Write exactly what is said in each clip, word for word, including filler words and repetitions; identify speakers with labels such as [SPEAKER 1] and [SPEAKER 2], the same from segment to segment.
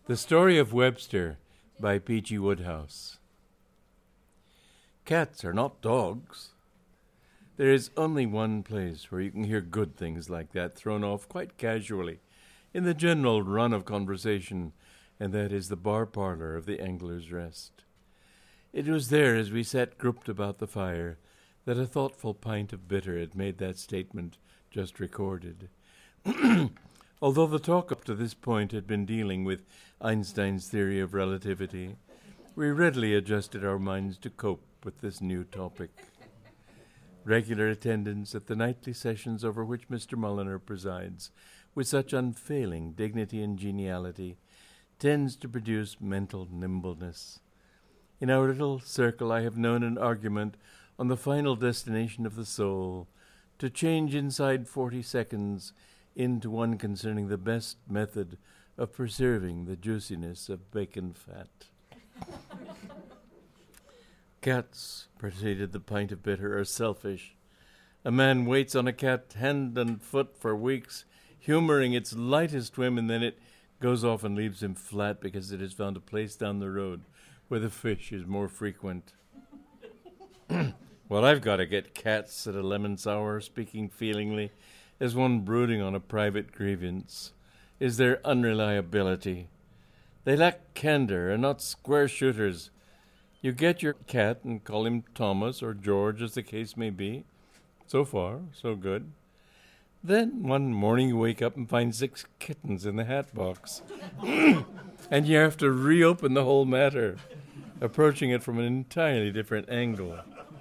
[SPEAKER 1] The Story of Webster by P G Wodehouse. Cats are not dogs. There is only one place where you can hear good things like that thrown off quite casually in the general run of conversation, and that is the bar parlor of the Angler's Rest. It was there, as we sat grouped about the fire, that a thoughtful pint of bitter had made that statement just recorded. Although the talk up to this point had been dealing with Einstein's theory of relativity, we readily adjusted our minds to cope with this new topic. Regular attendance at the nightly sessions over which Mister Mulliner presides with such unfailing dignity and geniality tends to produce mental nimbleness. In our little circle I have known an argument on the final destination of the soul to change inside forty seconds into one concerning the best method of preserving the juiciness of bacon fat. Cats, proceeded the pint of bitter, are selfish. A man waits on a cat hand and foot for weeks, humoring its lightest whim, and then it goes off and leaves him flat because it has found a place down the road where the fish is more frequent. Well, I've got to get cats, said a lemon sour, speaking feelingly, as one brooding on a private grievance, is their unreliability. They lack candor, and not square shooters. You get your cat and call him Thomas or George, as the case may be. So far, so good. Then one morning you wake up and find six kittens in the hat box. And you have to reopen the whole matter, approaching it from an entirely different angle.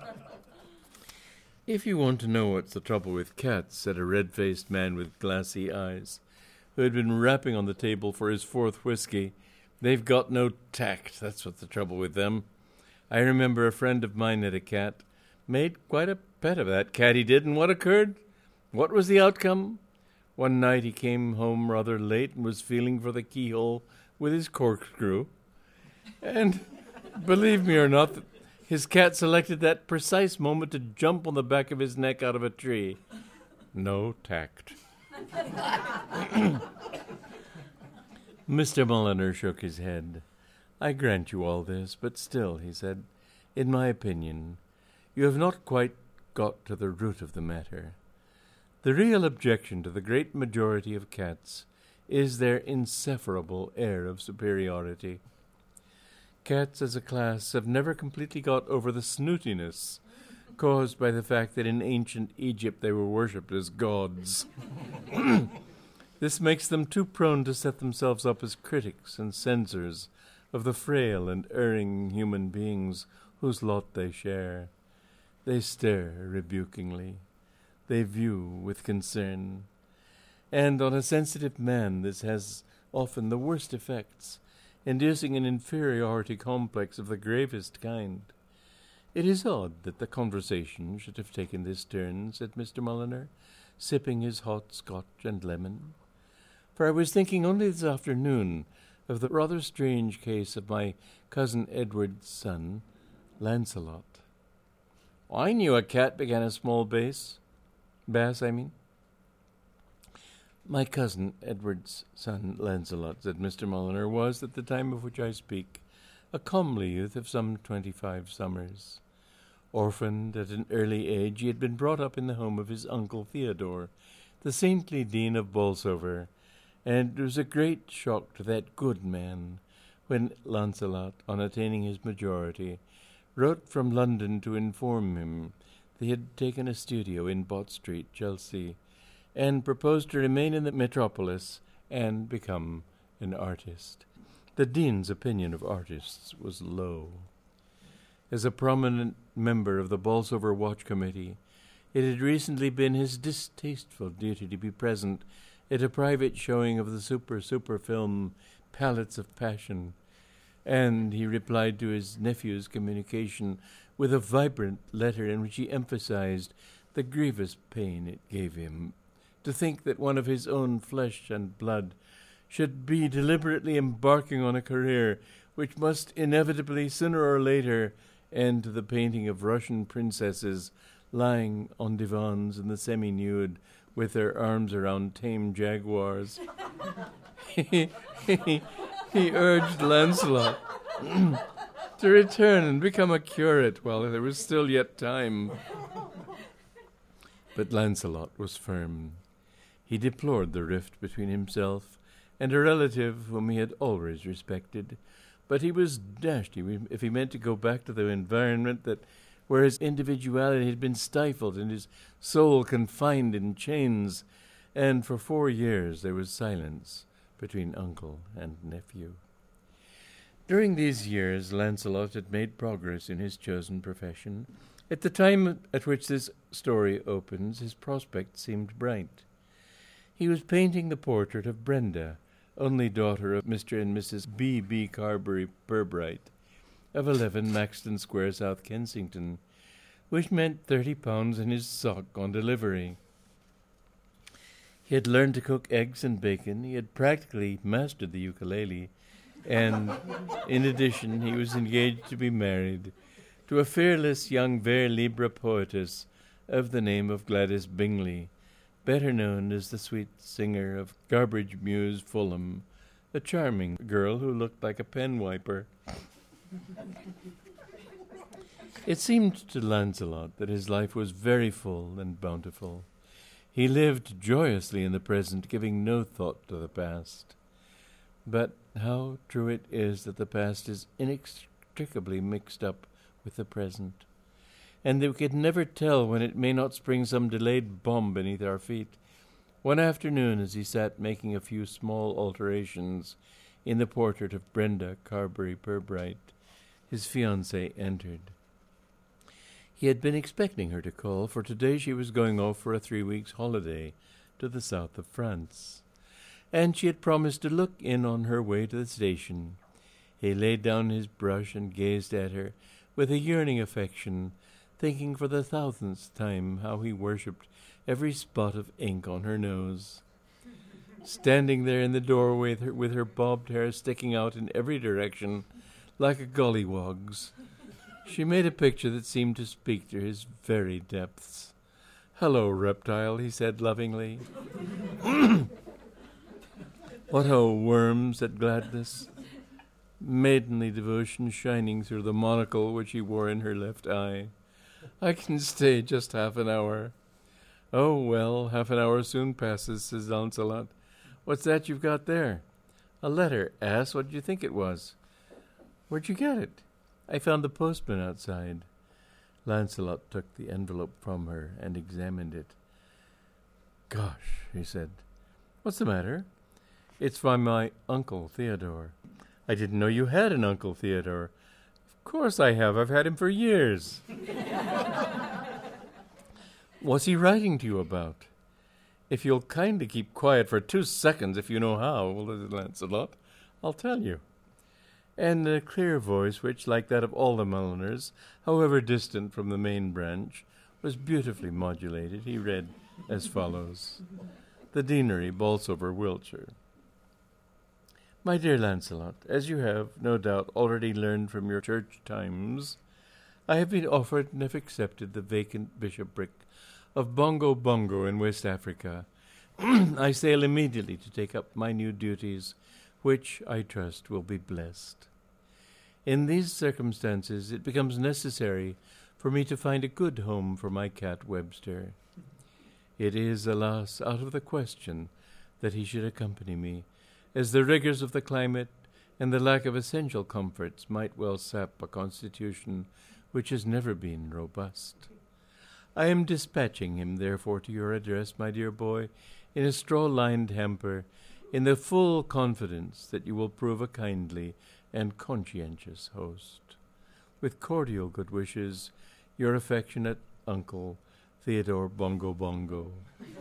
[SPEAKER 1] If you want to know what's the trouble with cats, said a red-faced man with glassy eyes, who had been rapping on the table for his fourth whiskey, they've got no tact. That's what's the trouble with them. I remember a friend of mine had a cat, made quite a pet of that cat he did, and what occurred? What was the outcome? One night he came home rather late and was feeling for the keyhole with his corkscrew. And, believe me or not, his cat selected that precise moment to jump on the back of his neck out of a tree. No tact. Mister Mulliner shook his head. I grant you all this, but still, he said, in my opinion, you have not quite got to the root of the matter. The real objection to the great majority of cats is their insufferable air of superiority. Cats as a class have never completely got over the snootiness caused by the fact that in ancient Egypt they were worshipped as gods. This makes them too prone to set themselves up as critics and censors of the frail and erring human beings whose lot they share. They stare rebukingly. They view with concern. And on a sensitive man this has often the worst effects, inducing an inferiority complex of the gravest kind. It is odd that the conversation should have taken this turn, said Mister Mulliner, sipping his hot scotch and lemon. For I was thinking only this afternoon of the rather strange case of my cousin Edward's son, Lancelot. I knew a cat, began a small bass. Bass, I mean. My cousin Edward's son, Lancelot, said Mister Mulliner, was, at the time of which I speak, a comely youth of some twenty-five summers. Orphaned at an early age, he had been brought up in the home of his uncle Theodore, the saintly dean of Bolsover, and it was a great shock to that good man when Lancelot, on attaining his majority, wrote from London to inform him that he had taken a studio in Bott Street, Chelsea, and proposed to remain in the metropolis and become an artist. The dean's opinion of artists was low. As a prominent member of the Bolsover Watch Committee, it had recently been his distasteful duty to be present at a private showing of the super-super film Palettes of Passion, and he replied to his nephew's communication with a vibrant letter in which he emphasized the grievous pain it gave him to think that one of his own flesh and blood should be deliberately embarking on a career which must inevitably, sooner or later, end to the painting of Russian princesses lying on divans in the semi-nude with their arms around tame jaguars. he urged Lancelot to return and become a curate while there was still yet time. But Lancelot was firm. He deplored the rift between himself and a relative whom he had always respected, but he was dashed if he meant to go back to the environment that where his individuality had been stifled and his soul confined in chains, and for four years there was silence between uncle and nephew. During these years Lancelot had made progress in his chosen profession. At the time at which this story opens, his prospect seemed bright. He was painting the portrait of Brenda, only daughter of Mister and Missus B. B. Carberry Pirbright, of eleven Maxton Square, South Kensington, which meant thirty pounds in his sock on delivery. He had learned to cook eggs and bacon, he had practically mastered the ukulele, and, in addition, he was engaged to be married to a fearless young vers libre poetess of the name of Gladys Bingley, better known as the sweet singer of Garbage Mews, Fulham, a charming girl who looked like a pen wiper. It seemed to Lancelot that his life was very full and bountiful. He lived joyously in the present, giving no thought to the past. But how true it is that the past is inextricably mixed up with the present, and that we could never tell when it may not spring some delayed bomb beneath our feet. One afternoon, as he sat making a few small alterations in the portrait of Brenda Carberry Pirbright, his fiancée entered. He had been expecting her to call, for today she was going off for a three weeks' holiday to the south of France, and she had promised to look in on her way to the station. He laid down his brush and gazed at her with a yearning affection, thinking for the thousandth time how he worshipped every spot of ink on her nose. Standing there in the doorway with her, with her bobbed hair sticking out in every direction like a gollywog's, she made a picture that seemed to speak to his very depths. "Hello, reptile," he said lovingly. "What ho, worm," said Gladys, maidenly devotion shining through the monocle which he wore in her left eye. "I can stay just half an hour." "Oh, well, half an hour soon passes," says Lancelot. "What's that you've got there?" "A letter, ass. What did you think it was?" "Where'd you get it?" "I found the postman outside." Lancelot took the envelope from her and examined it. "Gosh," he said. "What's the matter?" "It's from my Uncle Theodore." "I didn't know you had an Uncle Theodore." "Of course I have. I've had him for years." "What's he writing to you about?" "If you'll kindly keep quiet for two seconds, if you know how," said Lancelot, "I'll tell you." And in a clear voice which, like that of all the Mulliners, however distant from the main branch, was beautifully modulated, he read as follows. The Deanery, Bolsover, Wiltshire. "My dear Lancelot, as you have, no doubt, already learned from your church times, I have been offered and have accepted the vacant bishopric of Bongo Bongo in West Africa. I sail immediately to take up my new duties, which, I trust, will be blessed. In these circumstances, it becomes necessary for me to find a good home for my cat Webster. It is, alas, out of the question that he should accompany me, as the rigors of the climate and the lack of essential comforts might well sap a constitution which has never been robust. I am dispatching him, therefore, to your address, my dear boy, in a straw-lined hamper, in the full confidence that you will prove a kindly and conscientious host. With cordial good wishes, your affectionate uncle, Theodore Bongo Bongo.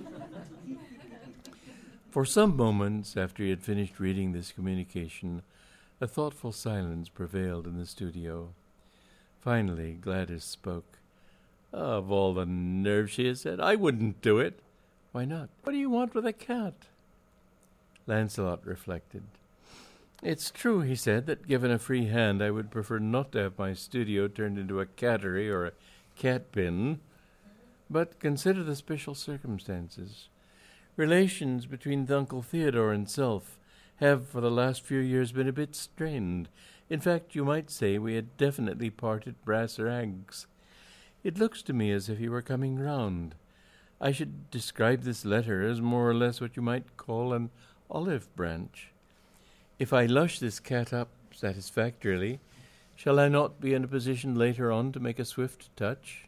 [SPEAKER 1] For some moments after he had finished reading this communication, a thoughtful silence prevailed in the studio. Finally, Gladys spoke. "Of all the nerve," she had said, "I wouldn't do it." "Why not?" "What do you want with a cat?" Lancelot reflected. "It's true," he said, "that given a free hand I would prefer not to have my studio turned into a cattery or a cat bin. But consider the special circumstances. Relations between Uncle Theodore and self have for the last few years been a bit strained. In fact, you might say we had definitely parted brass rags. It looks to me as if he were coming round. I should describe this letter as more or less what you might call an olive branch. If I lush this cat up satisfactorily, shall I not be in a position later on to make a swift touch?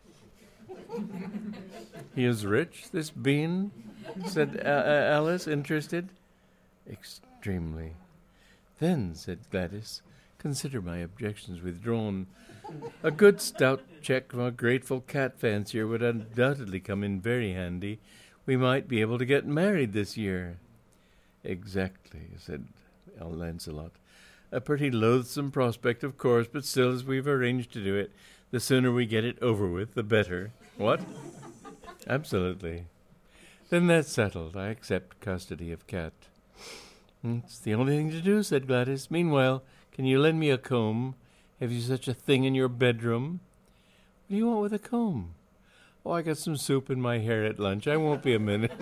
[SPEAKER 1] He is rich, this Bean? Said uh, uh, Alice, interested. Extremely. Then, said Gladys, consider my objections withdrawn. A good stout cheque from a grateful cat fancier would undoubtedly come in very handy. We might be able to get married this year. Exactly, said Lancelot. A pretty loathsome prospect, of course, but still, as we've arranged to do it, the sooner we get it over with, the better. What? Absolutely. Then that's settled. I accept custody of Cat. It's the only thing to do, said Gladys. Meanwhile, can you lend me a comb? Have you such a thing in your bedroom? What do you want with a comb? Oh, I got some soup in my hair at lunch. I won't be a minute.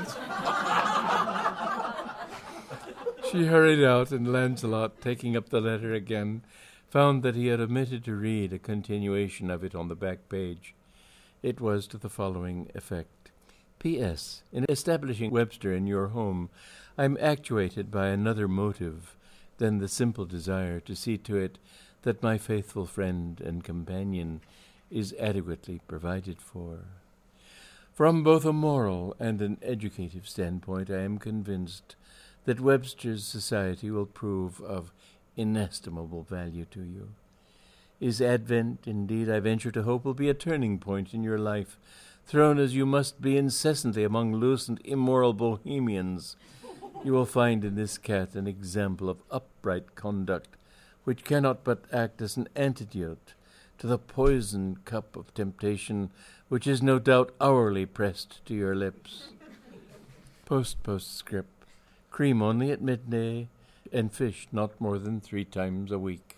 [SPEAKER 1] She hurried out, and Lancelot, taking up the letter again, found that he had omitted to read a continuation of it on the back page. It was to the following effect. P S. In establishing Webster in your home, I am actuated by another motive than the simple desire to see to it that my faithful friend and companion is adequately provided for. From both a moral and an educative standpoint, I am convinced that Webster's society will prove of inestimable value to you. His advent, indeed, I venture to hope, will be a turning point in your life, thrown as you must be incessantly among loose and immoral bohemians. You will find in this cat an example of upright conduct, which cannot but act as an antidote to the poisoned cup of temptation which is no doubt hourly pressed to your lips. Post postscript. Cream only at midday, and fish not more than three times a week.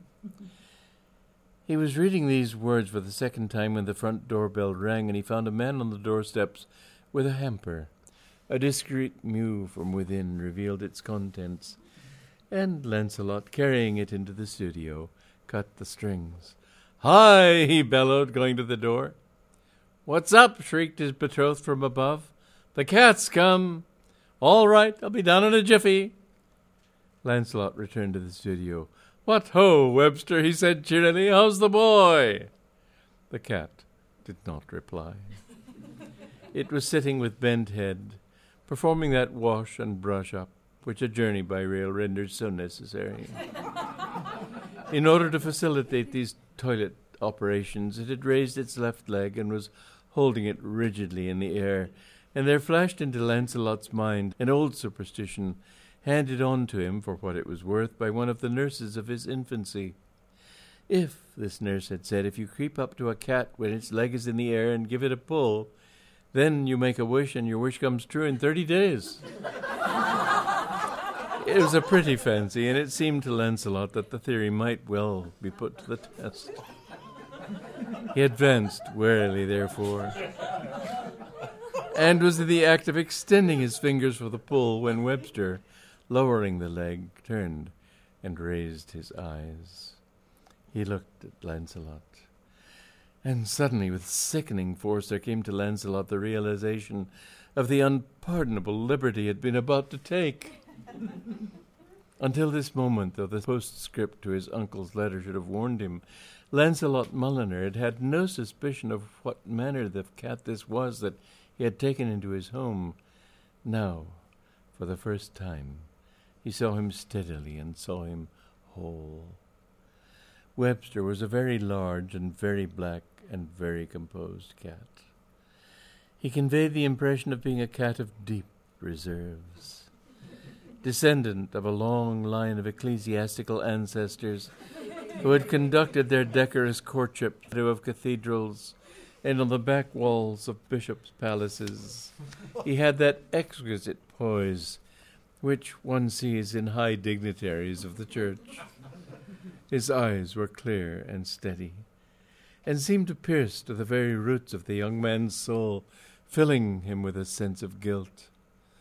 [SPEAKER 1] He was reading these words for the second time when the front doorbell rang, and he found a man on the doorsteps with a hamper. A discreet mew from within revealed its contents, and Lancelot, carrying it into the studio, cut the strings. "Hi!" he bellowed, going to the door. "What's up?" shrieked his betrothed from above. "The cat's come." "All right, I'll be down in a jiffy." Lancelot returned to the studio. "What ho, Webster," he said cheerily. "How's the boy?" The cat did not reply. It was sitting with bent head, performing that wash and brush up which a journey by rail renders so necessary. In order to facilitate these toilet operations, it had raised its left leg and was holding it rigidly in the air, and there flashed into Lancelot's mind an old superstition handed on to him, for what it was worth, by one of the nurses of his infancy. If, this nurse had said, if you creep up to a cat when its leg is in the air and give it a pull, then you make a wish and your wish comes true in thirty days. It was a pretty fancy, and it seemed to Lancelot that the theory might well be put to the test. He advanced warily, therefore, and was in the act of extending his fingers for the pull when Webster, lowering the leg, turned and raised his eyes. He looked at Lancelot, and suddenly, with sickening force, there came to Lancelot the realization of the unpardonable liberty he had been about to take. Until this moment, though the postscript to his uncle's letter should have warned him, Lancelot Mulliner had had no suspicion of what manner of cat this was that he had taken into his home. Now, for the first time, he saw him steadily and saw him whole. Webster was a very large and very black and very composed cat. He conveyed the impression of being a cat of deep reserves, descendant of a long line of ecclesiastical ancestors who had conducted their decorous courtship of cathedrals and on the back walls of bishops' palaces. He had that exquisite poise which one sees in high dignitaries of the church. His eyes were clear and steady, and seemed to pierce to the very roots of the young man's soul, filling him with a sense of guilt.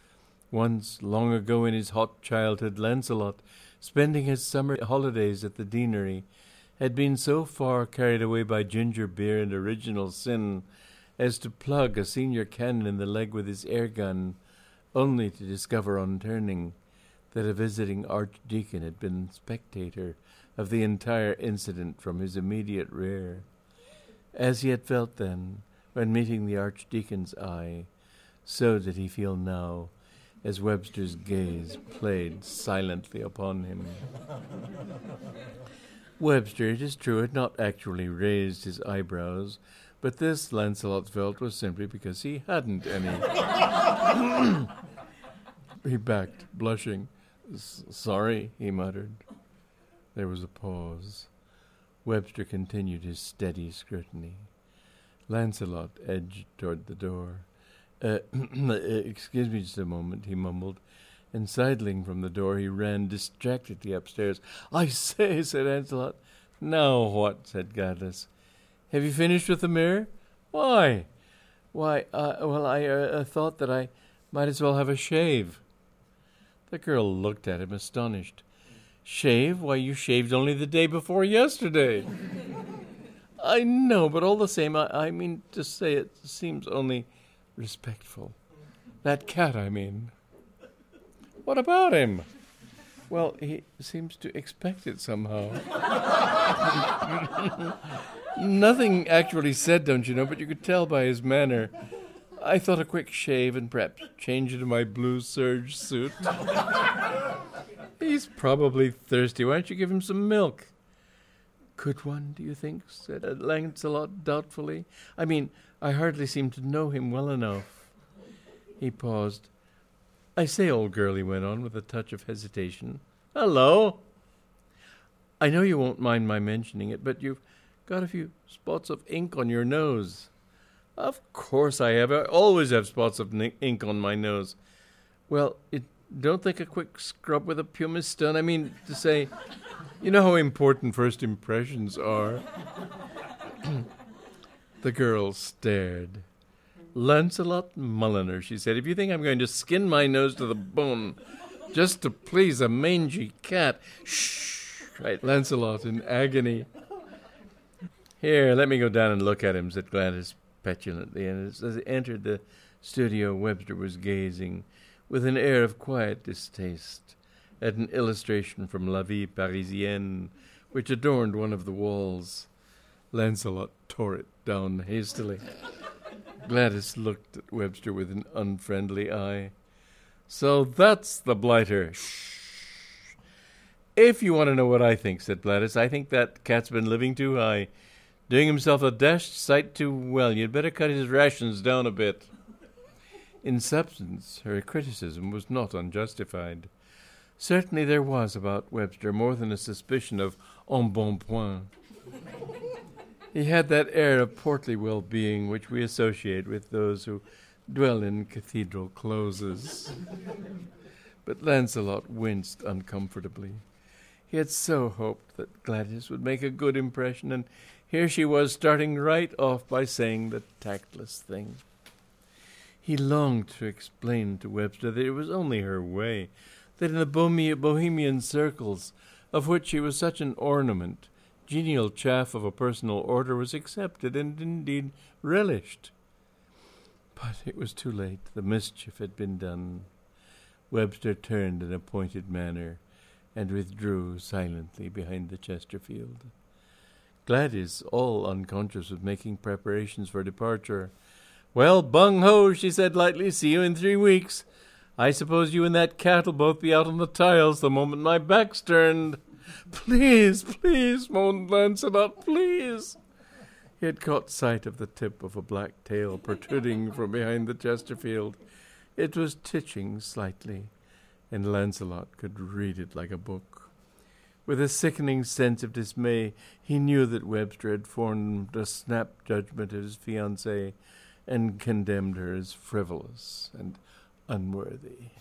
[SPEAKER 1] Once, long ago in his hot childhood, Lancelot, spending his summer holidays at the deanery, had been so far carried away by ginger beer and original sin as to plug a senior canon in the leg with his air gun, only to discover on turning that a visiting archdeacon had been spectator of the entire incident from his immediate rear. As he had felt then, when meeting the archdeacon's eye, so did he feel now, as Webster's gaze played silently upon him. Webster, it is true, had not actually raised his eyebrows, but this, Lancelot felt, was simply because he hadn't any. He backed, blushing. "Sorry," he muttered. There was a pause. Webster continued his steady scrutiny. Lancelot edged toward the door. Uh, excuse me just a moment," he mumbled, and sidling from the door he ran distractedly upstairs. "I say," said Lancelot. "Now what?" said Gladys. "Have you finished with the mirror?" "Why?" "Why, uh, well, I uh, thought that I might as well have a shave." The girl looked at him, astonished. "Shave? Why, you shaved only the day before yesterday." "I know, but all the same, I, I mean to say it seems only respectful. That cat, I mean." "What about him?" "Well, he seems to expect it somehow." "Nothing actually said, don't you know, but you could tell by his manner. I thought a quick shave and perhaps change into my blue serge suit." "He's probably thirsty. Why don't you give him some milk?" "Could one, do you think?" said Lancelot doubtfully. "I mean, I hardly seem to know him well enough." He paused. "I say, old girl," he went on with a touch of hesitation. "Hello." "I know you won't mind my mentioning it, but you've got a few spots of ink on your nose." "Of course I have. I always have spots of n- ink on my nose." "Well, you don't think a quick scrub with a pumice stone? I mean to say, you know how important first impressions are." The girl stared. "Lancelot Mulliner," she said, "if you think I'm going to skin my nose to the bone just to please a mangy cat—" "Shh!" cried Lancelot in agony. "Here, let me go down and look at him," said Gladys petulantly, and as they entered the studio, Webster was gazing with an air of quiet distaste at an illustration from La Vie Parisienne which adorned one of the walls. Lancelot tore it down hastily. Gladys looked at Webster with an unfriendly eye. "So that's the blighter." "Shh! If you want to know what I think," said Gladys, "I think that cat's been living too high, doing himself a dashed sight too well. You'd better cut his rations down a bit." In substance, her criticism was not unjustified. Certainly there was about Webster more than a suspicion of embonpoint. He had that air of portly well-being which we associate with those who dwell in cathedral closes. But Lancelot winced uncomfortably. He had so hoped that Gladys would make a good impression, and here she was starting right off by saying the tactless thing. He longed to explain to Webster that it was only her way, that in the Bohemian circles, of which she was such an ornament, genial chaff of a personal order was accepted and indeed relished. But it was too late. The mischief had been done. Webster turned in a pointed manner and withdrew silently behind the Chesterfield. Gladys, all unconscious, was making preparations for departure. "Well, bung-ho," she said lightly. "See you in three weeks. I suppose you and that cat will both be out on the tiles the moment my back's turned." "Please, please," moaned Lancelot, "please." He had caught sight of the tip of a black tail protruding from behind the Chesterfield. It was twitching slightly, and Lancelot could read it like a book. With a sickening sense of dismay, he knew that Webster had formed a snap judgment of his fiancée and condemned her as frivolous and unworthy.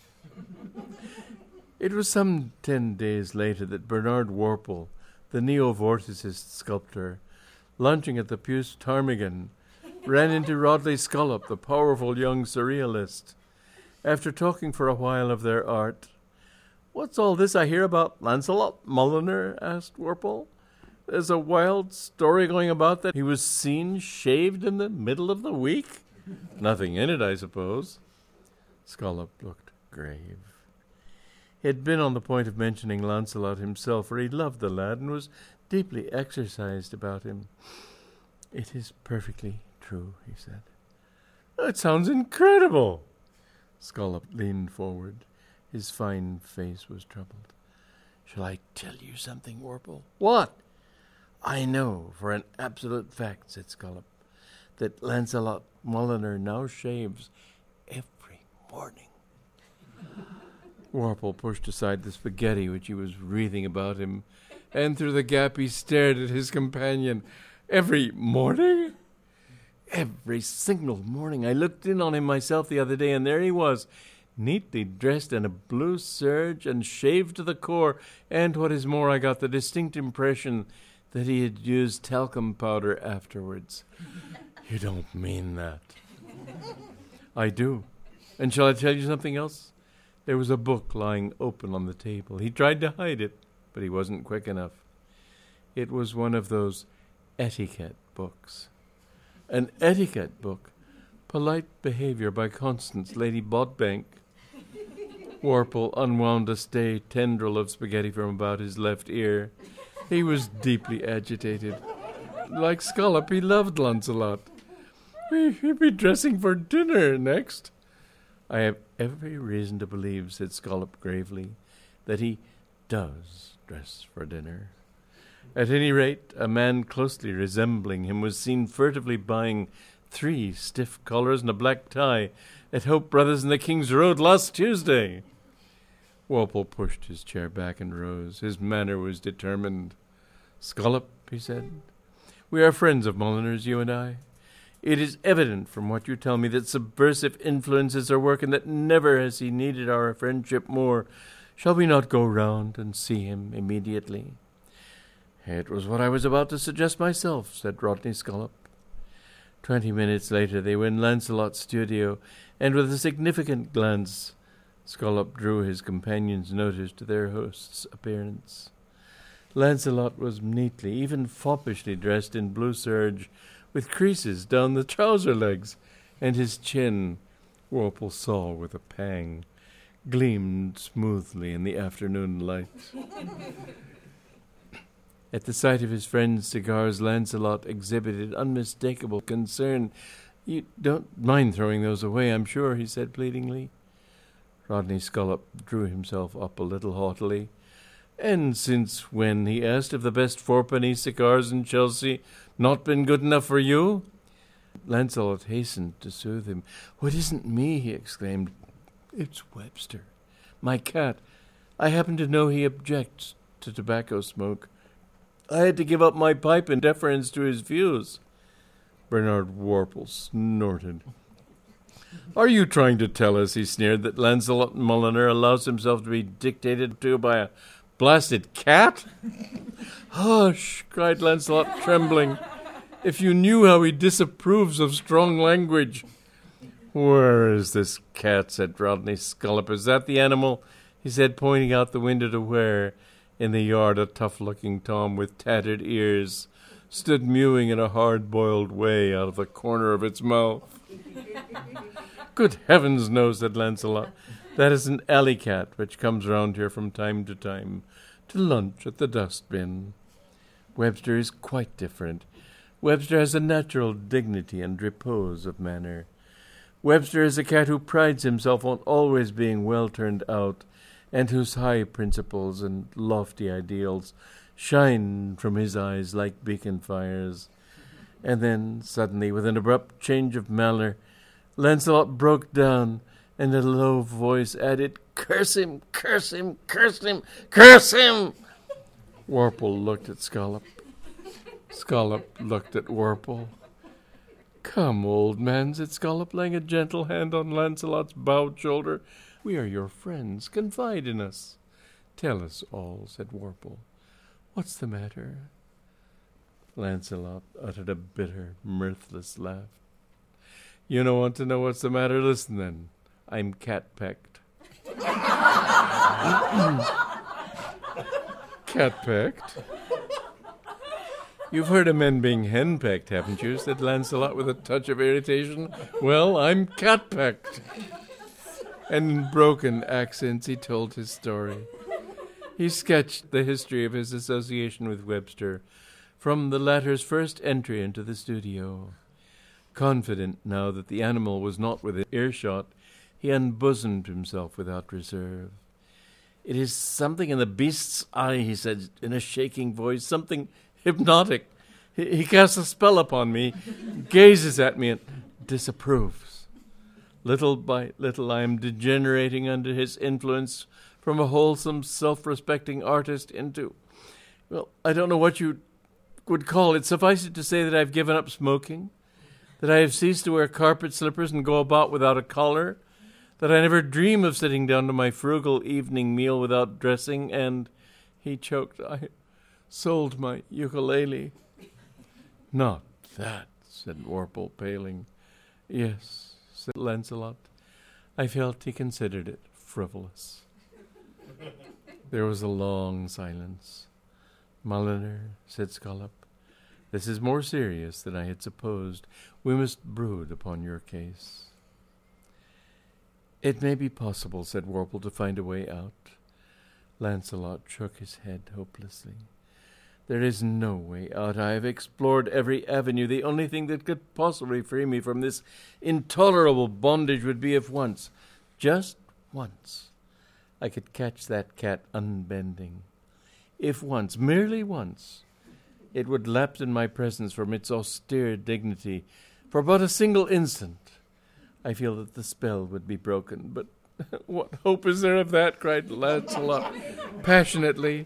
[SPEAKER 1] It was some ten days later that Bernard Worple, the neo-vorticist sculptor, lunching at the Puce Ptarmigan, ran into Rodley Scollop, the powerful young surrealist. after talking for a while of their art. "What's all this I hear about Lancelot Mulliner?" asked Worple. "There's a wild story going about that he was seen shaved in the middle of the week. Nothing in it, I suppose." Scollop looked grave. He had been on the point of mentioning Lancelot himself, for he loved the lad and was deeply exercised about him. "It is perfectly true," he said. "It sounds incredible." Scollop leaned forward. His fine face was troubled. "Shall I tell you something, Worple?" "What?" "I know for an absolute fact," said Scollop, "that Lancelot Mulliner now shaves every morning." Worple pushed aside the spaghetti which he was wreathing about him, and through the gap he stared at his companion. "Every morning?" "Every single morning. I looked in on him myself the other day, and there he was, neatly dressed in a blue serge and shaved to the core, and what is more, I got the distinct impression that he had used talcum powder afterwards." "You don't mean that?" "I do. And shall I tell you something else?" There was a book lying open on the table. He tried to hide it, but he wasn't quick enough. It was one of those etiquette books. An etiquette book. Polite Behavior by Constance, Lady Bodbank. Worple unwound a stray tendril of spaghetti from about his left ear. He was deeply agitated. Like Scollop, he loved Lancelot. "He'll be dressing for dinner next." "I have every reason to believe," said Scollop gravely, "that he does dress for dinner. At any rate, a man closely resembling him was seen furtively buying three stiff collars and a black tie at Hope Brothers in the King's Road last Tuesday." Worple pushed his chair back and rose. His manner was determined. "Scollop," he said, "we are friends of Mulliner's, you and I. It is evident from what you tell me that subversive influences are working, that never has he needed our friendship more. Shall we not go round and see him immediately?" "It was what I was about to suggest myself," said Rodney Scollop. Twenty minutes later they were in Lancelot's studio, and with a significant glance Scollop drew his companion's notice to their host's appearance. Lancelot was neatly, even foppishly dressed in blue serge, with creases down the trouser legs, and his chin, Worple saw with a pang, gleamed smoothly in the afternoon light. At the sight of his friend's cigars, Lancelot exhibited unmistakable concern. "You don't mind throwing those away, I'm sure," he said pleadingly. Rodney Scollop drew himself up a little haughtily. "And since when," he asked, "have the best fourpenny cigars in Chelsea not been good enough for you?" Lancelot hastened to soothe him. "Oh, it isn't me," he exclaimed. "It's Webster, my cat. I happen to know he objects to tobacco smoke. I had to give up my pipe in deference to his views." Bernard Worple snorted. "Are you trying to tell us," he sneered, "that Lancelot Mulliner allows himself to be dictated to by a blasted cat?" "Hush!" cried Lancelot, trembling. "If you knew how he disapproves of strong language." "Where is this cat?" said Rodney Scollop. "Is that the animal?" he said, pointing out the window to where, in the yard, a tough-looking Tom with tattered ears stood mewing in a hard-boiled way out of the corner of its mouth. "Good heavens, no," said Lancelot. "That is an alley cat which comes round here from time to time to lunch at the dustbin. Webster is quite different. Webster has a natural dignity and repose of manner. Webster is a cat who prides himself on always being well turned out, and whose high principles and lofty ideals shine from his eyes like beacon fires." And then, suddenly, with an abrupt change of manner, Lancelot broke down, and in a low voice added, "Curse him, curse him, curse him, curse him!" Worple looked at Scollop. Scollop looked at Worple. "Come, old man," said Scollop, laying a gentle hand on Lancelot's bowed shoulder. "We are your friends. Confide in us." "Tell us all," said Worple. "What's the matter?" Lancelot uttered a bitter, mirthless laugh. "You don't want to know what's the matter? Listen, then. I'm cat-pecked. Cat-pecked? You've heard of men being hen-pecked, haven't you? Said Lancelot with a touch of irritation. Well, I'm cat-pecked. And in broken accents he told his story. He sketched the history of his association with Webster from the latter's first entry into the studio. Confident now that the animal was not within earshot, he unbosomed himself without reserve. "It is something in the beast's eye," he said in a shaking voice, "something hypnotic. He, he casts a spell upon me, gazes at me, and disapproves. Little by little I am degenerating under his influence from a wholesome, self-respecting artist into, well, I don't know what you would call it. Suffice it to say that I've given up smoking, that I have ceased to wear carpet slippers and go about without a collar, that I never dream of sitting down to my frugal evening meal without dressing, and," he choked, "I sold my ukulele." "Not that," said Warple, paling. "Yes," said Lancelot. I felt he considered it frivolous. There was a long silence. "Mulliner," said Scollop, "this is more serious than I had supposed. We must brood upon your case." "It may be possible," said Warple, "to find a way out." Lancelot shook his head hopelessly. "There is no way out. I have explored every avenue. The only thing that could possibly free me from this intolerable bondage would be if once, just once, I could catch that cat unbending. If once, merely once, it would lapse in my presence from its austere dignity for but a single instant, I feel that the spell would be broken. But what hope is there of that?" cried Lancelot passionately.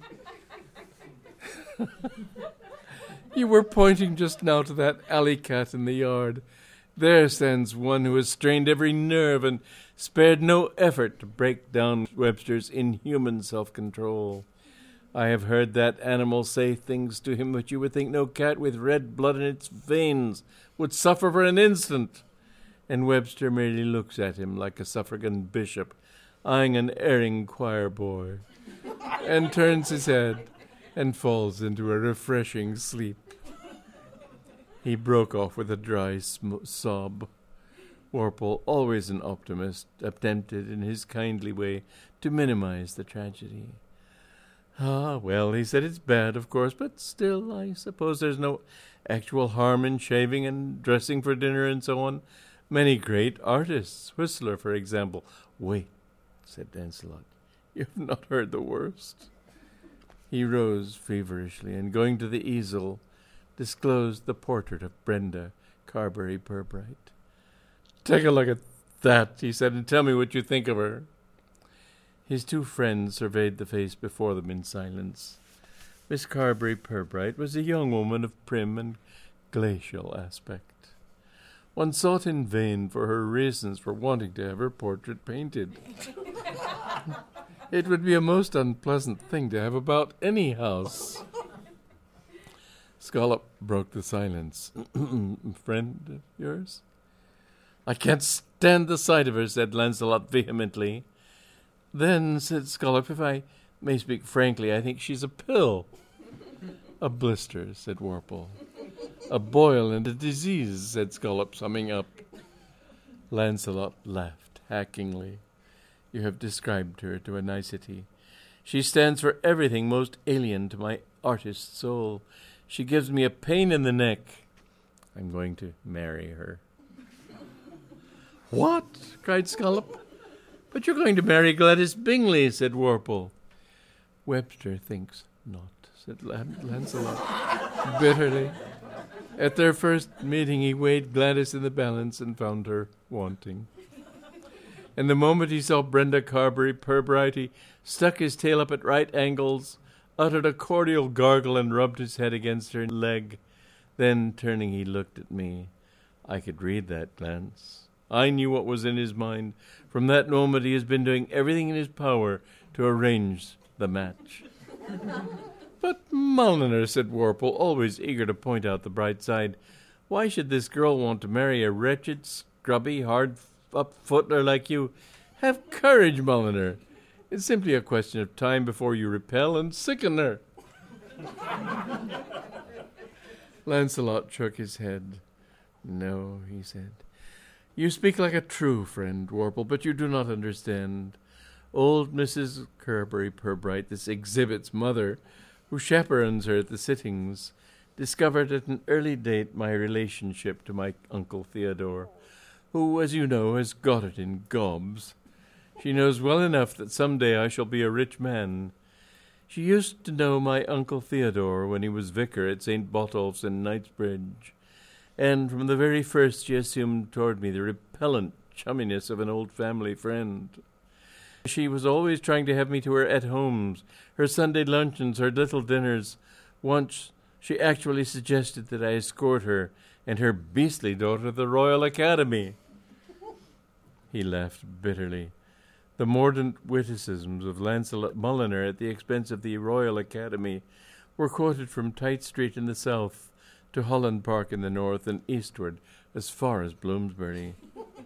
[SPEAKER 1] "You were pointing just now to that alley cat in the yard. There stands one who has strained every nerve and spared no effort to break down Webster's inhuman self-control. I have heard that animal say things to him which you would think no cat with red blood in its veins would suffer for an instant. And Webster merely looks at him like a suffragan bishop eyeing an erring choir boy, and turns his head and falls into a refreshing sleep." He broke off with a dry sm- sob. Warple, always an optimist, attempted in his kindly way to minimize the tragedy. "Ah, well," he said, "it's bad, of course, but still, I suppose there's no actual harm in shaving and dressing for dinner and so on. Many great artists, Whistler, for example—" "Wait," said Lancelot, "you've not heard the worst." He rose feverishly, and going to the easel, disclosed the portrait of Brenda Carberry Pirbright. "Take a look at that," he said, "and tell me what you think of her." His two friends surveyed the face before them in silence. Miss Carberry Pirbright was a young woman of prim and glacial aspect. One sought in vain for her reasons for wanting to have her portrait painted. It would be a most unpleasant thing to have about any house. Scollop broke the silence. "Friend of yours?" "I can't stand the sight of her," said Lancelot vehemently. "Then," said Scollop, "if I may speak frankly, I think she's a pill." "A blister," said Warple. "A boil and a disease," said Scollop, summing up. Lancelot laughed hackingly. "You have described her to a nicety. She stands for everything most alien to my artist soul. She gives me a pain in the neck. I'm going to marry her." "What?" cried Scollop. "But you're going to marry Gladys Bingley," said Warple. "Webster thinks not," said Lan- Lancelot bitterly. At their first meeting he weighed Gladys in the balance and found her wanting. And the moment he saw Brenda Carberry Pirbright, he stuck his tail up at right angles, uttered a cordial gargle, and rubbed his head against her leg. Then, turning, he looked at me. I could read that glance. I knew what was in his mind. From that moment he has been doing everything in his power to arrange the match. "But, Mulliner," said Warple, always eager to point out the bright side, "why should this girl want to marry a wretched, scrubby, hard up footler like you. Have courage, Mulliner. It's simply a question of time before you repel and sicken her. Lancelot shook his head. No, he said. You speak like a true friend, Warple, but you do not understand. Old Missus Carberry Pirbright, this exhibit's mother, who chaperones her at the sittings, discovered at an early date my relationship to my Uncle Theodore, who, as you know, has got it in gobs. She knows well enough that some day I shall be a rich man. She used to know my Uncle Theodore when he was vicar at Saint Botolph's in Knightsbridge, and from the very first she assumed toward me the repellent chumminess of an old family friend. She was always trying to have me to her at-homes, her Sunday luncheons, her little dinners. Once she actually suggested that I escort her and her beastly daughter to the Royal Academy. He laughed bitterly. The mordant witticisms of Lancelot Mulliner at the expense of the Royal Academy were quoted from Tite Street in the south to Holland Park in the north and eastward as far as Bloomsbury.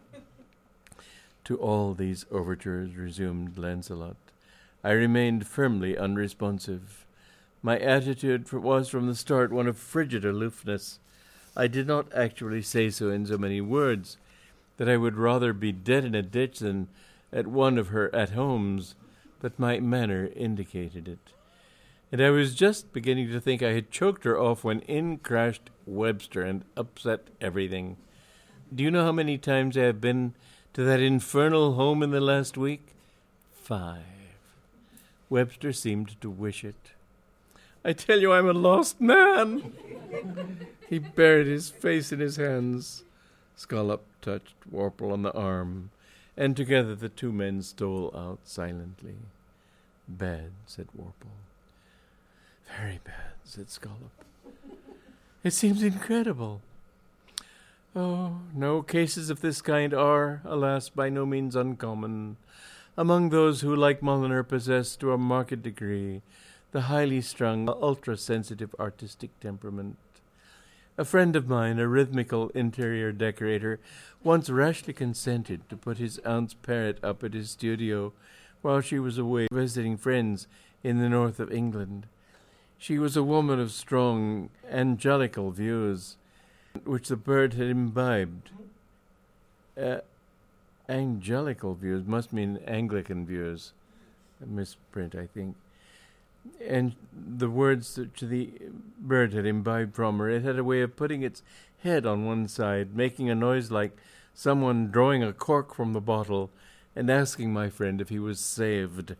[SPEAKER 1] To all these overtures, resumed Lancelot, I remained firmly unresponsive. My attitude was from the start one of frigid aloofness. I did not actually say so in so many words, that I would rather be dead in a ditch than at one of her at-homes, but my manner indicated it. And I was just beginning to think I had choked her off when in crashed Webster and upset everything. Do you know how many times I have been to that infernal home in the last week? Five. Webster seemed to wish it. I tell you, I'm a lost man. He buried his face in his hands. Scollop touched Warple on the arm, and together the two men stole out silently. Bad, said Warple. Very bad, said Scollop. It seems incredible. Oh, no, cases of this kind are, alas, by no means uncommon among those who, like Mulliner, possess to a marked degree the highly strung, ultra-sensitive artistic temperament. A friend of mine, a rhythmical interior decorator, once rashly consented to put his aunt's parrot up at his studio while she was away visiting friends in the north of England. She was a woman of strong, angelical views, which the bird had imbibed. Uh, angelical views must mean Anglican views. A misprint, I think. And the words that the bird had imbibed from her, it had a way of putting its head on one side, making a noise like someone drawing a cork from the bottle and asking my friend if he was saved.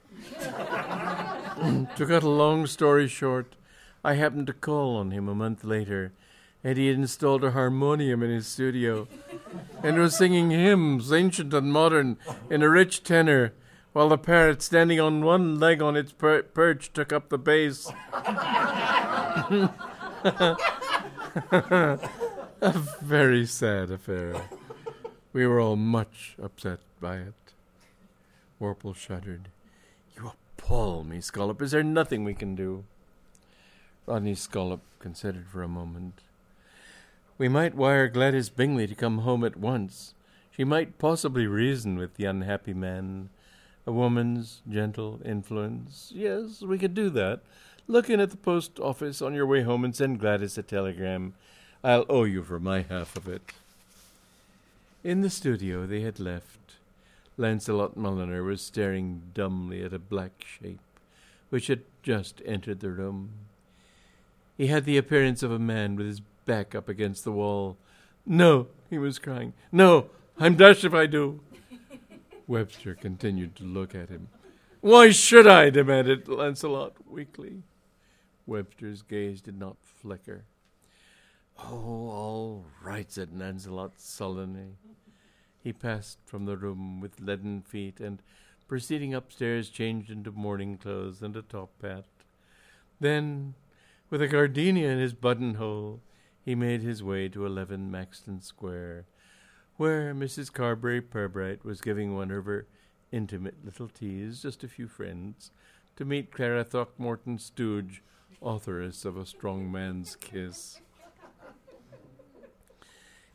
[SPEAKER 1] To cut a long story short, I happened to call on him a month later, and he had installed a harmonium in his studio and was singing hymns, ancient and modern, in a rich tenor, while the parrot, standing on one leg on its per- perch, took up the bass. A very sad affair. We were all much upset by it. Warple shuddered. You appall me, Scollop. Is there nothing we can do? Rodney Scollop considered for a moment. We might wire Gladys Bingley to come home at once. She might possibly reason with the unhappy man. A woman's gentle influence. Yes, we could do that. Look in at the post office on your way home and send Gladys a telegram. I'll owe you for my half of it. In the studio they had left. Lancelot Mulliner was staring dumbly at a black shape which had just entered the room. He had the appearance of a man with his back up against the wall. No, he was crying. No, I'm dashed if I do. Webster continued to look at him. Why should I? Demanded Lancelot weakly. Webster's gaze did not flicker. Oh, all right, said Lancelot sullenly. He passed from the room with leaden feet and, proceeding upstairs, changed into morning clothes and a top hat. Then, with a gardenia in his buttonhole, he made his way to eleven Maxton Square, where Missus Carberry Pirbright was giving one of her intimate little teas, just a few friends, to meet Clara Throckmorton Stooge, authoress of A Strong Man's Kiss.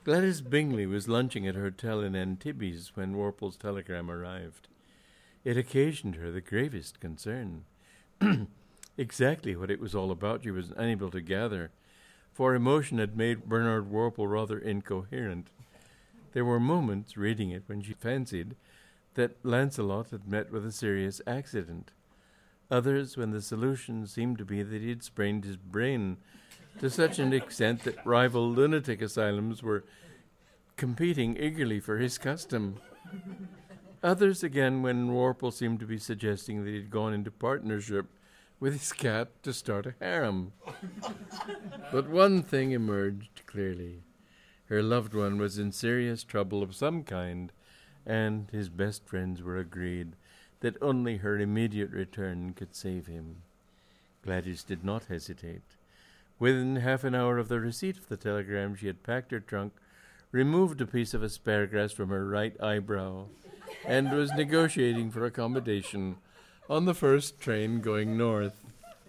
[SPEAKER 1] Gladys Bingley was lunching at her hotel in Antibes when Worple's telegram arrived. It occasioned her the gravest concern. Exactly what it was all about she was unable to gather, for emotion had made Bernard Worple rather incoherent. There were moments, reading it, when she fancied that Lancelot had met with a serious accident. Others, when the solution seemed to be that he had sprained his brain to such an extent that rival lunatic asylums were competing eagerly for his custom. Others, again, when Worple seemed to be suggesting that he had gone into partnership with his cat to start a harem. But one thing emerged clearly. Her loved one was in serious trouble of some kind, and his best friends were agreed that only her immediate return could save him. Gladys did not hesitate. Within half an hour of the receipt of the telegram, she had packed her trunk, removed a piece of asparagus from her right eyebrow, and was negotiating for accommodation on the first train going north.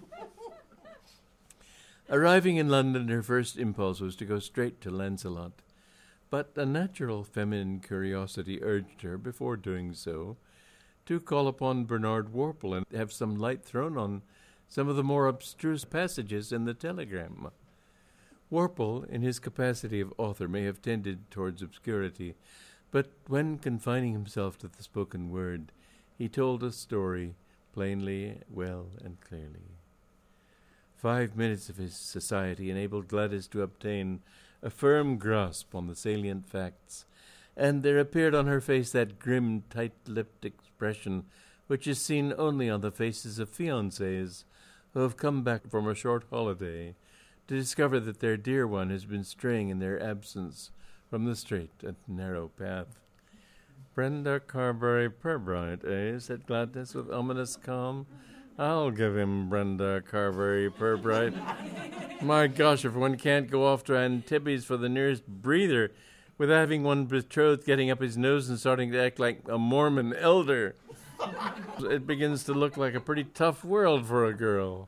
[SPEAKER 1] Arriving in London, her first impulse was to go straight to Lancelot, but a natural feminine curiosity urged her, before doing so, to call upon Bernard Worple and have some light thrown on some of the more abstruse passages in the telegram. Worple, in his capacity of author, may have tended towards obscurity, but when confining himself to the spoken word, he told a story plainly, well, and clearly. Five minutes of his society enabled Gladys to obtain a firm grasp on the salient facts, and there appeared on her face that grim, tight-lipped expression which is seen only on the faces of fiancés who have come back from a short holiday to discover that their dear one has been straying in their absence from the straight and narrow path. "Brenda Carberry Pirbright, eh?" said Gladys with ominous calm. "I'll give him Brenda Carberry Pirbright. My gosh, if one can't go off to Antibes for the nearest breather without having one betrothed getting up his nose and starting to act like a Mormon elder, it begins to look like a pretty tough world for a girl."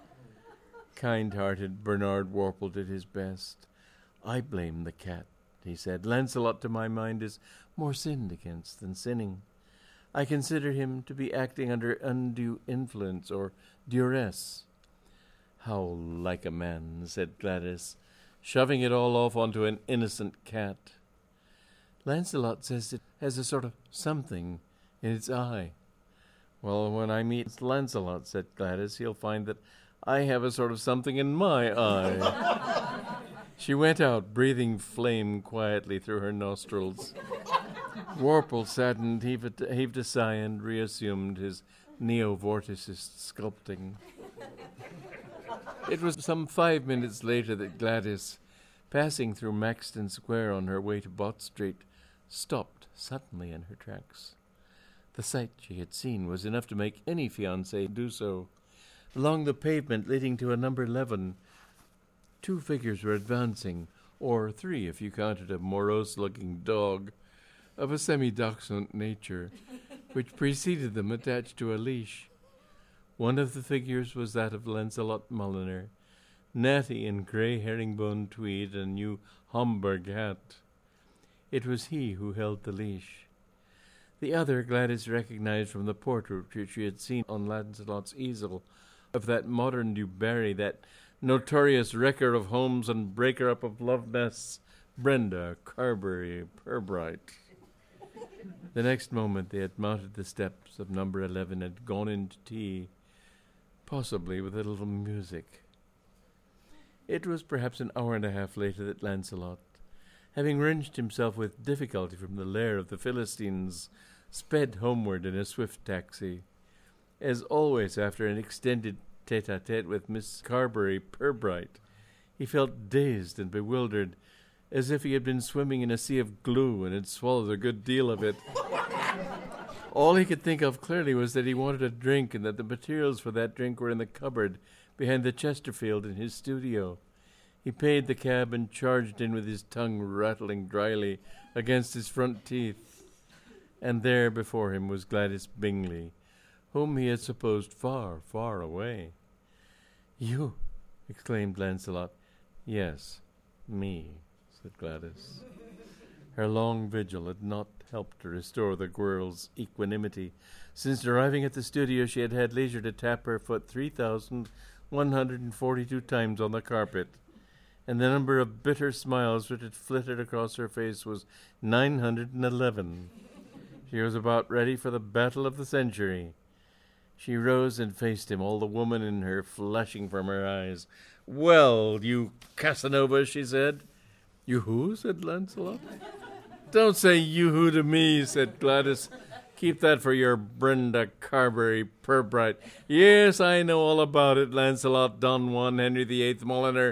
[SPEAKER 1] Kind-hearted Bernard Worple did his best. "I blame the cat," he said. "Lancelot, to my mind, is more sinned against than sinning. I consider him to be acting under undue influence or duress." "How like a man," said Gladys, shoving it all off onto an innocent cat. "Lancelot says it has a sort of something in its eye." "Well, when I meet Lancelot," said Gladys, "he'll find that I have a sort of something in my eye." She went out, breathing flame quietly through her nostrils. Worple saddened, heaved, heaved a sigh, and reassumed his neo-vorticist sculpting. It was some five minutes later that Gladys, passing through Maxton Square on her way to Bott Street, stopped suddenly in her tracks. The sight she had seen was enough to make any fiancé do so. Along the pavement leading to a number eleven, two figures were advancing, or three if you counted a morose-looking dog of a semi-dachshund nature, which preceded them attached to a leash. One of the figures was that of Lancelot Mulliner, natty in grey herringbone tweed and new Homburg hat. It was he who held the leash. The other Gladys recognized from the portrait which she had seen on Lancelot's easel of that modern Du Barry, that notorious wrecker of homes and breaker-up of love nests, Brenda Carberry Pirbright. The next moment they had mounted the steps of number eleven and gone in to tea, possibly with a little music. It was perhaps an hour and a half later that Lancelot, having wrenched himself with difficulty from the lair of the Philistines, sped homeward in a swift taxi. As always after an extended tete-a-tete with Miss Carberry Pirbright, he felt dazed and bewildered, as if he had been swimming in a sea of glue and had swallowed a good deal of it. All he could think of clearly was that he wanted a drink and that the materials for that drink were in the cupboard behind the Chesterfield in his studio. He paid the cab and charged in with his tongue rattling dryly against his front teeth. And there before him was Gladys Bingley, whom he had supposed far, far away. "You!" exclaimed Lancelot. "Yes, me," said Gladys. Her long vigil had not helped to restore the girl's equanimity. Since arriving at the studio, she had had leisure to tap her foot three thousand one hundred forty-two times on the carpet, and the number of bitter smiles which had flitted across her face was nine hundred eleven. She was about ready for the battle of the century. She rose and faced him, all the woman in her flashing from her eyes. "Well, you Casanova," she said. "You who?" said Lancelot. "Don't say you-who to me," said Gladys. "Keep that for your Brenda Carberry Pirbright." "Yes, I know all about it, Lancelot, Don Juan Henry the Eighth Mulliner.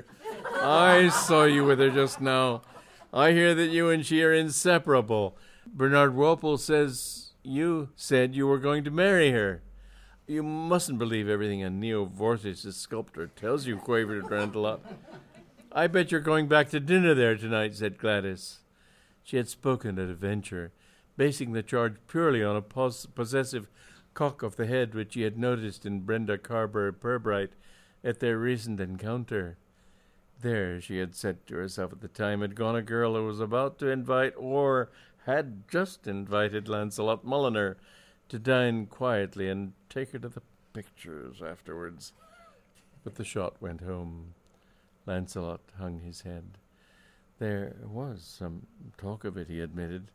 [SPEAKER 1] I saw you with her just now. I hear that you and she are inseparable. Bernard Walpole says you said you were going to marry her." "You mustn't believe everything a Neo-Vortice sculptor tells you," quavered Lancelot. "I bet you're going back to dinner there tonight," said Gladys. She had spoken at a venture, basing the charge purely on a pos- possessive cock of the head which she had noticed in Brenda Carberry Pirbright at their recent encounter. There, she had said to herself at the time, had gone a girl who was about to invite, or had just invited, Lancelot Mulliner to dine quietly and take her to the pictures afterwards. But the shot went home. Lancelot hung his head. "There was some talk of it," he admitted.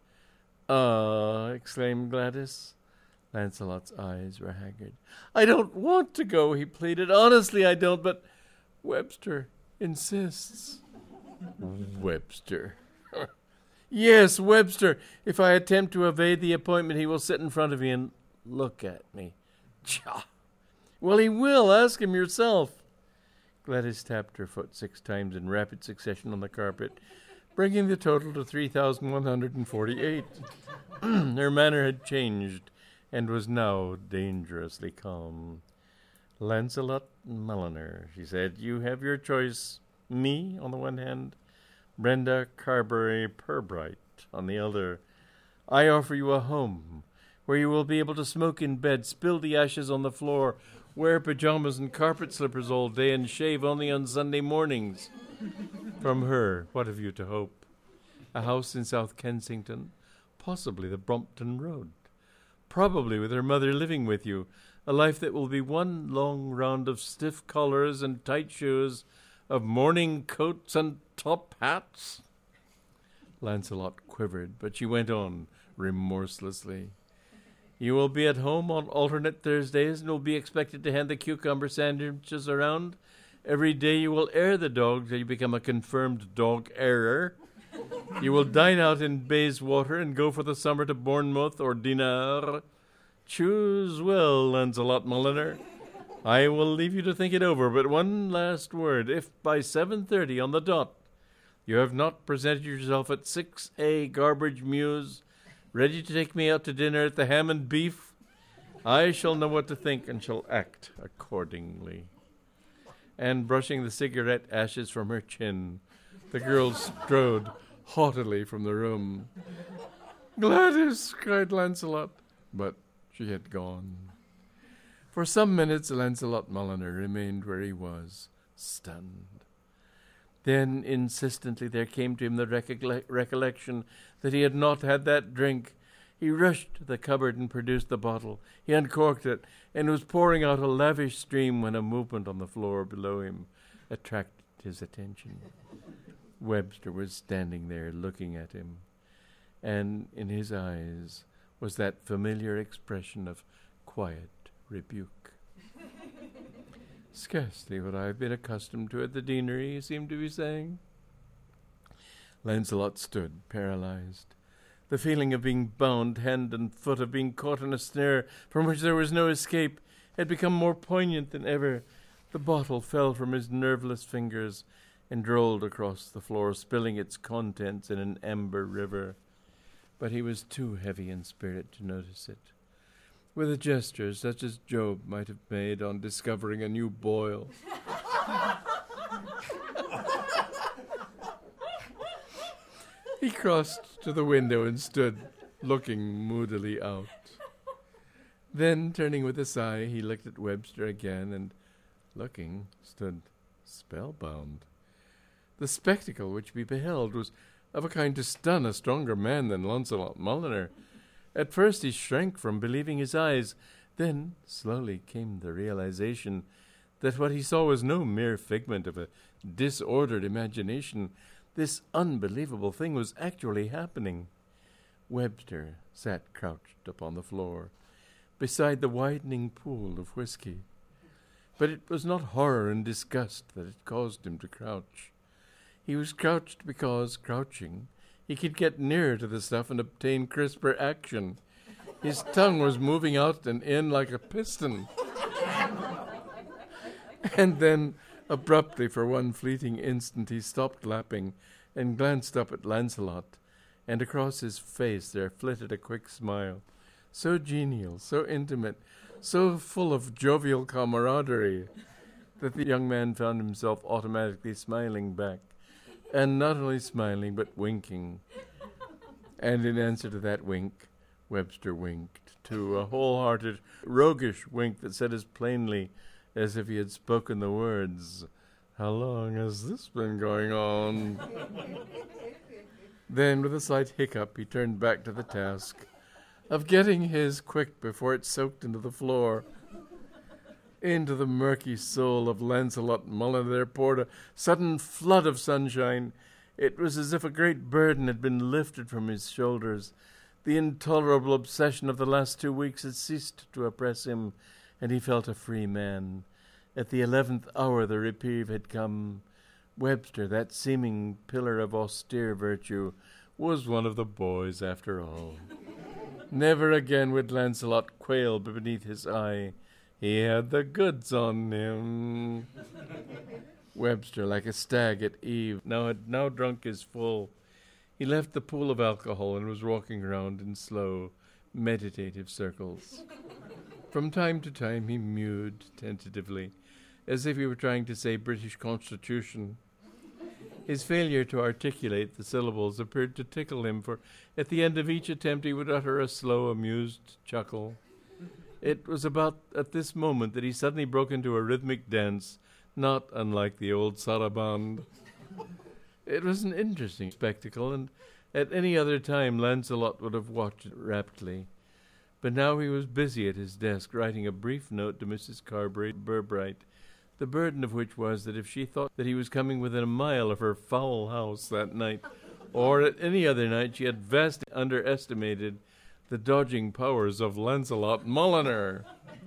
[SPEAKER 1] "Ah," exclaimed Gladys. Lancelot's eyes were haggard. "I don't want to go," he pleaded. "Honestly, I don't, but Webster insists." "Webster?" "Yes, Webster. If I attempt to evade the appointment, he will sit in front of me and look at me." "Tchah!" "Well, he will. Ask him yourself." Gladys tapped her foot six times in rapid succession on the carpet, bringing the total to three thousand one hundred forty-eight. Her manner had changed and was now dangerously calm. "Lancelot Mulliner," she said, "you have your choice. Me, on the one hand, Brenda Carberry Pirbright on the other. I offer you a home where you will be able to smoke in bed, spill the ashes on the floor, wear pajamas and carpet slippers all day, and shave only on Sunday mornings. From her, what have you to hope? A house in South Kensington, possibly the Brompton Road, probably with her mother living with you, a life that will be one long round of stiff collars and tight shoes, of morning coats and top hats." Lancelot quivered, but she went on remorselessly. "You will be at home on alternate Thursdays and will be expected to hand the cucumber sandwiches around. Every day you will air the dog till you become a confirmed dog-airer. You will dine out in Bayswater and go for the summer to Bournemouth or Dinard. Choose well, Lancelot Mulliner. I will leave you to think it over, but one last word. If by seven thirty on the dot you have not presented yourself at six A Garbage Mews, ready to take me out to dinner at the Ham and Beef, I shall know what to think and shall act accordingly." And brushing the cigarette ashes from her chin, the girl strode haughtily from the room. "Gladys!" cried Lancelot, but she had gone. For some minutes Lancelot Mulliner remained where he was, stunned. Then, insistently, there came to him the recolle- recollection that he had not had that drink. He rushed to the cupboard and produced the bottle. He uncorked it, and was pouring out a lavish stream when a movement on the floor below him attracted his attention. Webster was standing there looking at him, and in his eyes was that familiar expression of quiet rebuke. "Scarcely what I have been accustomed to at the deanery," he seemed to be saying. Lancelot stood, paralyzed. The feeling of being bound hand and foot, of being caught in a snare from which there was no escape, had become more poignant than ever. The bottle fell from his nerveless fingers and rolled across the floor, spilling its contents in an amber river. But he was too heavy in spirit to notice it. With a gesture such as Job might have made on discovering a new boil, he crossed to the window and stood looking moodily out. Then, turning with a sigh, he looked at Webster again and, looking, stood spellbound. The spectacle which we beheld was of a kind to stun a stronger man than Launcelot Mulliner. At first he shrank from believing his eyes. Then slowly came the realization that what he saw was no mere figment of a disordered imagination. This unbelievable thing was actually happening. Webster sat crouched upon the floor, beside the widening pool of whiskey. But it was not horror and disgust that had caused him to crouch. He was crouched because, crouching, he could get nearer to the stuff and obtain crisper action. His tongue was moving out and in like a piston. And then, abruptly, for one fleeting instant, he stopped lapping and glanced up at Lancelot, and across his face there flitted a quick smile, so genial, so intimate, so full of jovial camaraderie, that the young man found himself automatically smiling back, and not only smiling, but winking. And in answer to that wink, Webster winked, too, a wholehearted, roguish wink that said as plainly as if he had spoken the words, "How long has this been going on?" Then, with a slight hiccup, he turned back to the task of getting his quick before it soaked into the floor. Into the murky soul of Lancelot Mulliner there poured a sudden flood of sunshine. It was as if a great burden had been lifted from his shoulders. The intolerable obsession of the last two weeks had ceased to oppress him, and he felt a free man. At the eleventh hour the reprieve had come. Webster, that seeming pillar of austere virtue, was one of the boys after all. Never again would Lancelot quail beneath his eye. He had the goods on him. Webster, like a stag at eve, now had now drunk his full. He left the pool of alcohol and was walking round in slow, meditative circles. From time to time he mewed tentatively, as if he were trying to say British Constitution. His failure to articulate the syllables appeared to tickle him, for at the end of each attempt he would utter a slow, amused chuckle. It was about at this moment that he suddenly broke into a rhythmic dance, not unlike the old saraband. It was an interesting spectacle, and at any other time Lancelot would have watched it raptly. But now he was busy at his desk, writing a brief note to Missus Carberry Burbright, the burden of which was that if she thought that he was coming within a mile of her foul house that night, or at any other night, she had vastly underestimated the dodging powers of Lancelot Mulliner.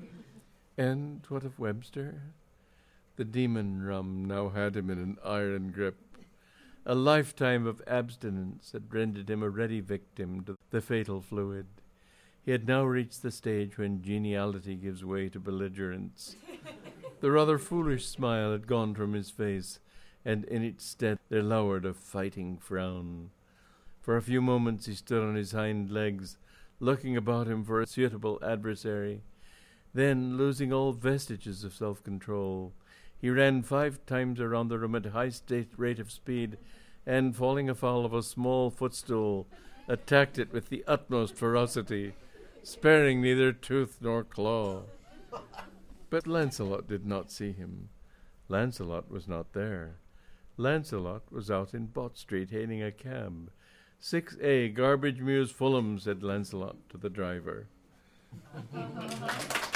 [SPEAKER 1] And what of Webster? The demon rum now had him in an iron grip. A lifetime of abstinence had rendered him a ready victim to the fatal fluid. He had now reached the stage when geniality gives way to belligerence. The rather foolish smile had gone from his face, and in its stead there lowered a fighting frown. For a few moments he stood on his hind legs, looking about him for a suitable adversary. Then, losing all vestiges of self-control, he ran five times around the room at a high state rate of speed, and, falling afoul of a small footstool, attacked it with the utmost ferocity, sparing neither tooth nor claw. But Lancelot did not see him. Lancelot was not there. Lancelot was out in Bott Street hailing a cab. six A, Garbage Mews, Fulham, said Lancelot to the driver.